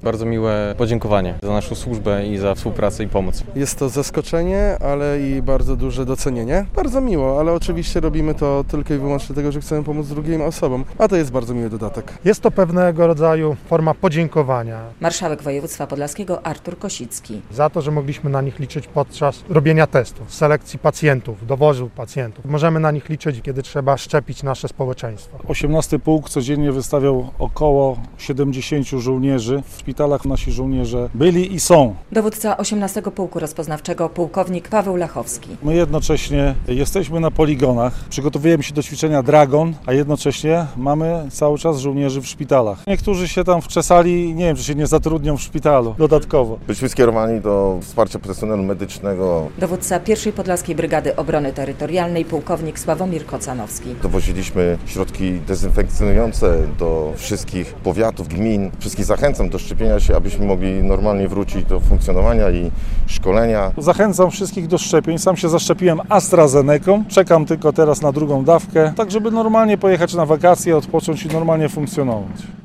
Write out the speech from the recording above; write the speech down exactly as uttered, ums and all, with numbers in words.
Bardzo miłe podziękowanie za naszą służbę i za współpracę i pomoc. Jest to zaskoczenie, ale i bardzo duże docenienie. Bardzo miło, ale oczywiście robimy to tylko i wyłącznie dlatego, że chcemy pomóc drugim osobom, a to jest bardzo miły dodatek. Jest to pewnego rodzaju forma podziękowania. Marszałek województwa podlaskiego Artur Kosicki. Za to, że mogliśmy na nich liczyć podczas robienia testów, selekcji pacjentów, dowozu pacjentów. Możemy na nich liczyć, kiedy trzeba szczepić nasze społeczeństwo. osiemnasty Pułk codziennie wystawiał około siedemdziesięciu żołnierzy. W szpitalach nasi żołnierze byli i są. Dowódca osiemnastego Pułku Rozpoznawczego pułkownik Paweł Lachowski. My jednocześnie jesteśmy na poligonach, przygotowujemy się do ćwiczenia Dragon, a jednocześnie mamy cały czas żołnierzy w szpitalach. Niektórzy się tam wczesali, nie wiem, czy się nie zatrudnią w szpitalu dodatkowo. Byliśmy skierowani do wsparcia personelu medycznego. Dowódca pierwszej Podlaskiej Brygady Obrony Terytorialnej pułkownik Sławomir Kocanowski. Dowoziliśmy środki dezynfekcjonujące do wszystkich powiatów, gmin. Wszystkich zachęcam do szczepienia się, abyśmy mogli normalnie wrócić do funkcjonowania i szkolenia. Zachęcam wszystkich do szczepień. Sam się zaszczepiłem AstraZenecą. Czekam tylko teraz na drugą dawkę, tak żeby normalnie pojechać na wakacje, odpocząć i normalnie funkcjonować.